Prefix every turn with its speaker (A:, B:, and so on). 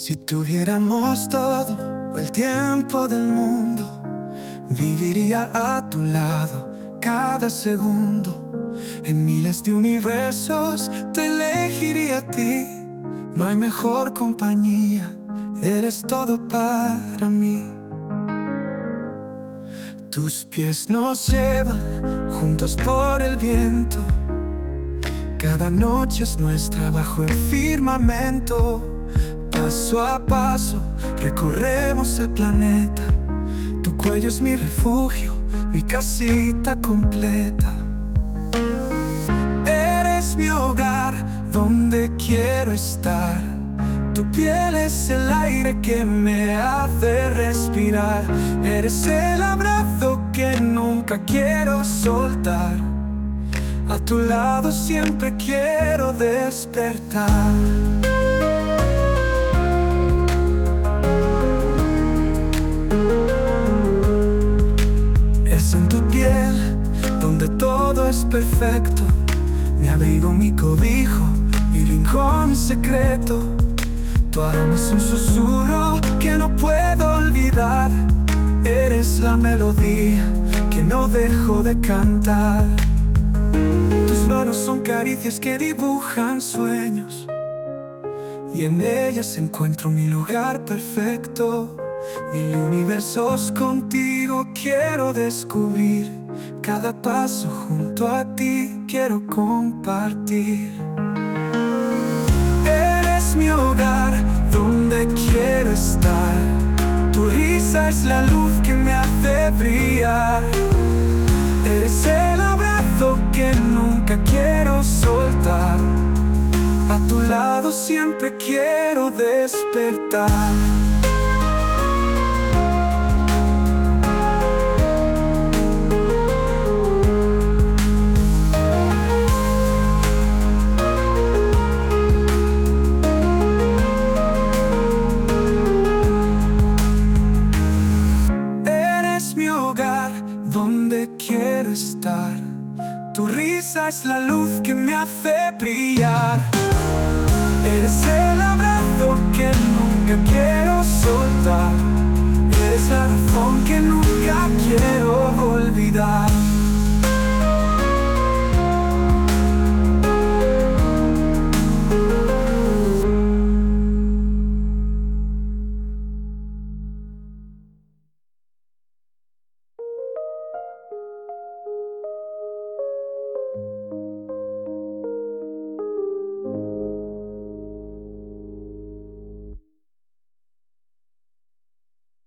A: Si tuviéramos todo el tiempo del mundo, viviría a tu lado cada segundo. En miles de universos te elegiría a ti. No hay mejor compañía, eres todo para mí. Tus pies nos llevan juntos por el viento. Cada noche es nuestra bajo el firmamento. Paso a paso recorremos el planeta. Tu cuello es mi refugio, mi casita completa. Eres mi hogar, donde quiero estar. Tu piel es el aire que me hace respirar. Eres el abrazo que nunca quiero soltar. A tu lado siempre quiero despertar. Es en tu piel donde todo es perfecto. Mi abrigo, mi cobijo, mi rincón secreto. Tu aroma es un susurro que no puedo olvidar. Eres la melodía que no dejo de cantar. Tus manos son caricias que dibujan sueños, y en ellas encuentro mi lugar perfecto. Mil universos contigo quiero descubrir. Cada paso junto a ti quiero compartir. Eres mi hogar, donde quiero estar. Tu risa es la luz que me hace brillar. Eres el abrazo que nunca quiero soltar. A tu lado siempre quiero despertar. Donde quiero estar. Tu risa es la luz que me hace brillar. Eres el abrazo que nunca quiero soltar. Eres la razón que nunca quiero olvidar.